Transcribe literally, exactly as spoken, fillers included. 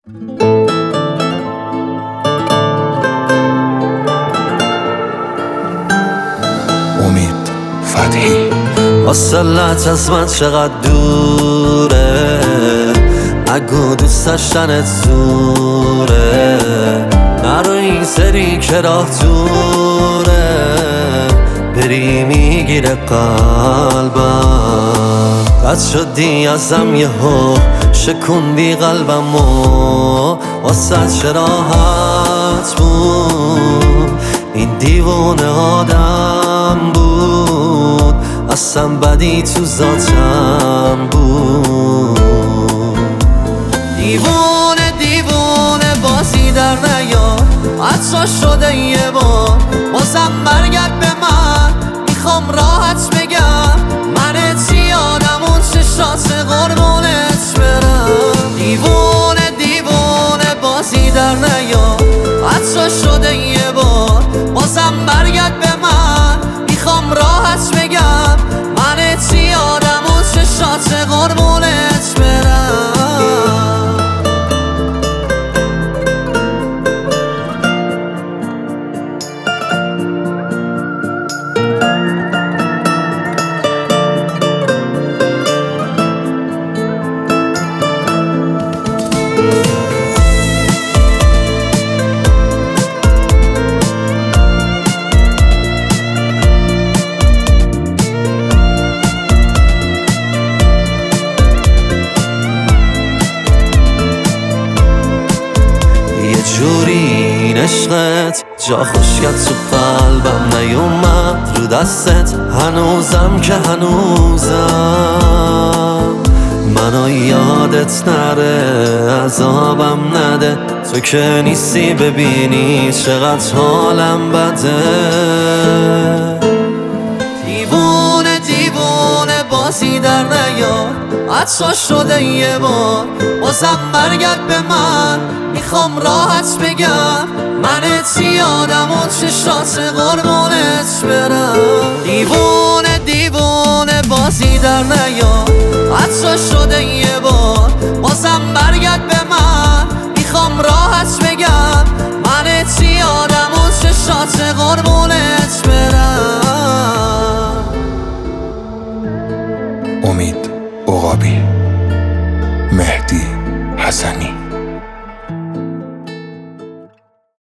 امید فتحی واسلت از من چقدر دوره، اگه دوست داشتنت زوره، نرو این سری که راه دوره، بری میگیره قلبم. قد شدی ازم یهو، شکوندی قلبمو، واسه چه راحت بود این دیوونه آدم بود، اصلا بدی تو ذاتم بود. دیوونه دیوونه بازی در نیار، حتی شده یه بار بازم برگرد به من، میخوام راحت بگم منت یادم اون چشات قربونت برم. دیوونه دیوونه بازی در نیار، حتی شده یه بار بازم برگرد به من، میخوام راحت بگم منت یادم اون چشات قربونت برم. جوری این عشقت جا خوشگت تو قلبم نیومد رو دستت، هنوزم که هنوزم منو یادت نره، عذابم نده تو که نیستی، ببینی چقدر حالم بده. دیوونه دیوونه بازی در نیار، حتی شده یه بار بازم برگرد به من، میخوام راحت بگم منت یادم اون چشات قربونت برم. دیوونه دیوونه بازی در نیار،